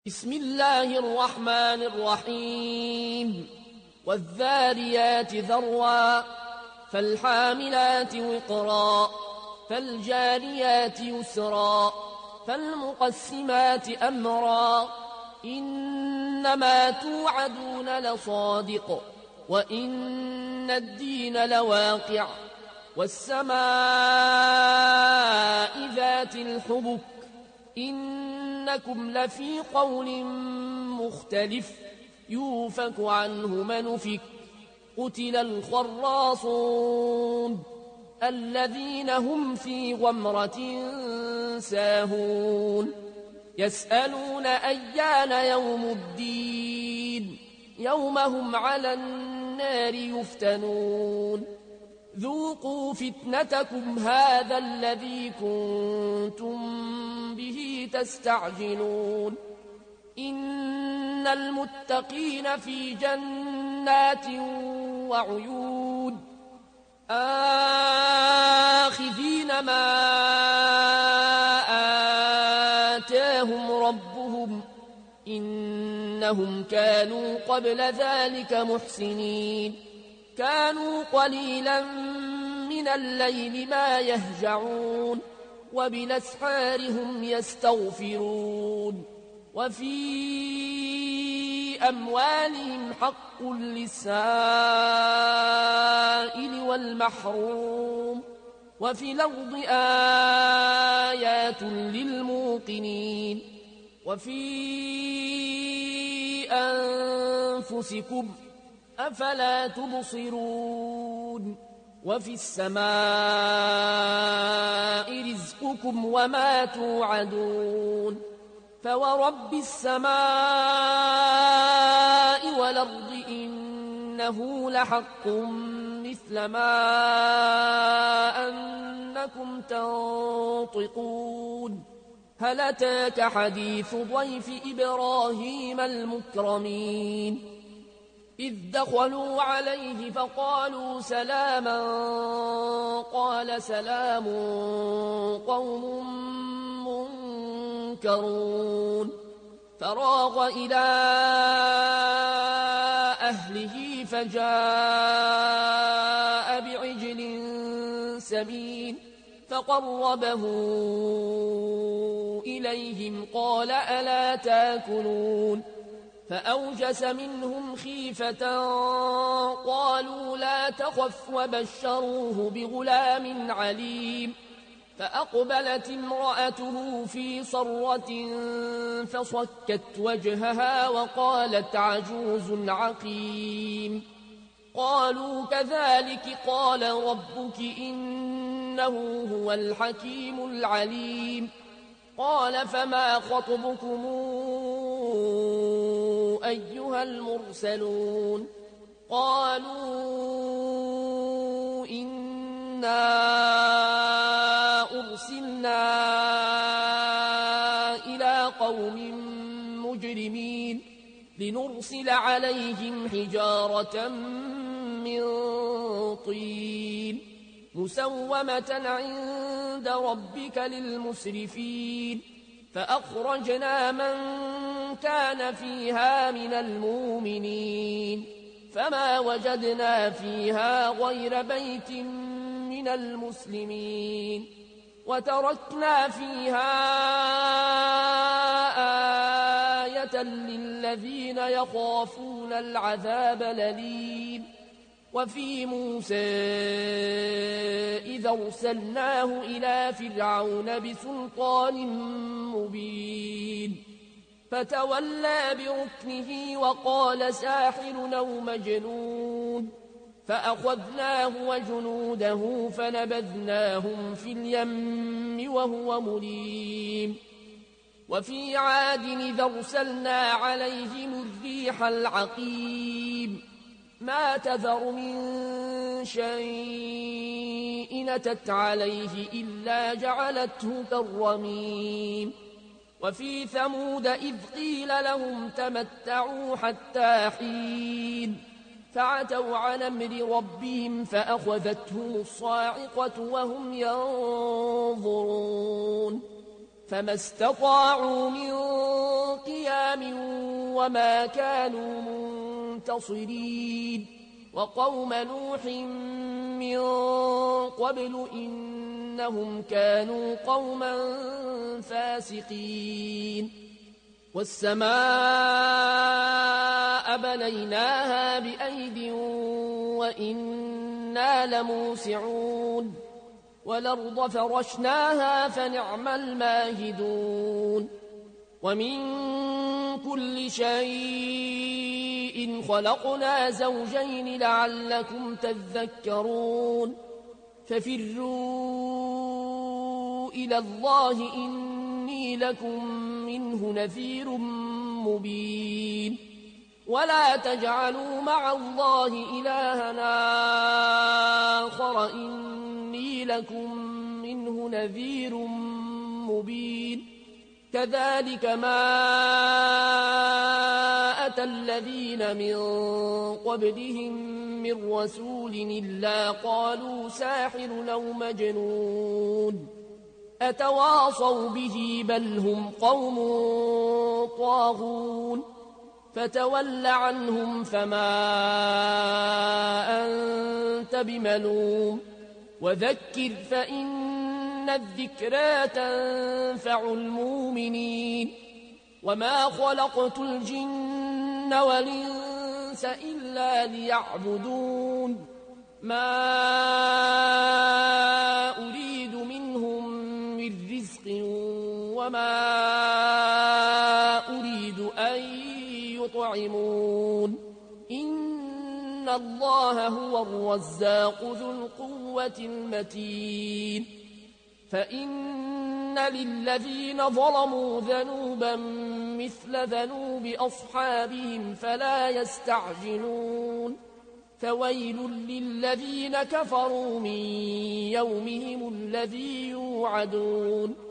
بسم الله الرحمن الرحيم والذاريات ذروا فالحاملات وقرا فالجاريات يسرا فالمقسمات أمرا إنما توعدون لصادق وإن الدين لواقع والسماء ذات الحبك إنكم لفي قول مختلف يوفك عنه من أفك قتل الخراصون الذين هم في غمرة ساهون يسألون أيان يوم الدين يوم هم على النار يفتنون ذوقوا فتنتكم هذا الذي كنتم به تستعجلون إن المتقين في جنات وعيون آخذين ما آتاهم ربهم إنهم كانوا قبل ذلك محسنين كانوا قليلا من الليل ما يهجعون وبالأسحار هم يستغفرون وفي أموالهم حق للسائل والمحروم وفي الأرض آيات للموقنين وفي أنفسكم أفلا تبصرون وفي السماء رزقكم وما توعدون فورب السماء والأرض إنه لحق مثل ما أنكم تنطقون هل أتاك حديث ضيف إبراهيم المكرمين إذ دخلوا عليه فقالوا سلاما قال سلام قوم منكرون فراغ إلى أهله فجاء بعجل سمين فقربه إليهم قال ألا تاكلون فأوجس منهم خيفة قالوا لا تخف وبشروه بغلام عليم فأقبلت امرأته في صرة فصكت وجهها وقالت عجوز عقيم قالوا كذلك قال ربك إنه هو الحكيم العليم قال فما خطبكم أيها المرسلون قالوا إنا أرسلنا إلى قوم مجرمين لنرسل عليهم حجارة من طين مسومة عند ربك للمسرفين فأخرجنا من كان فيها من المؤمنين فما وجدنا فيها غير بيت من المسلمين وتركنا فيها آية للذين يخافون العذاب الأليم وفي موسى إذا أرسلناه إلى فرعون بسلطان مبين فتولى بركنه وقال ساحر أو مجنون فأخذناه وجنوده فنبذناهم في اليم وهو مليم وفي عاد إذا أرسلنا عليهم الريح العقيم ما تذر من شيء أتت عليه إلا جعلته كالرميم وفي ثمود إذ قيل لهم تمتعوا حتى حين فعتوا عن أمر ربهم فأخذتهم الصاعقة وهم ينظرون فما استطاعوا من قيام وما كانوا منتصرين وقوم نوح من قبل إنهم كانوا قوما فاسقين والسماء بنيناها بأيد وإنا لموسعون والأرض فرشناها فنعم الماهدون ومن كل شيء خلقنا زوجين لعلكم تذكرون ففروا إلى الله إني لكم منه نذير مبين ولا تجعلوا مع الله إلهنا آخر إني لكم منه نذير مبين كذلك ما أتى الذين من قبلهم من رسول إلا قالوا ساحر أو مجنون أتواصوا به بل هم قوم طاغون فتول عنهم فما أنت بملوم وذكر فإن الذكرى تنفع المؤمنين وما خلقت الجن والإنس إلا ليعبدون ما أريد منهم من رزق وما أريد أن يطعمون إن الله هو الرزاق ذو القوة المتين فإن للذين ظلموا ذنوبا مثل ذنوب أصحابهم فلا يستعجلون فويل للذين كفروا من يومهم الذي يوعدون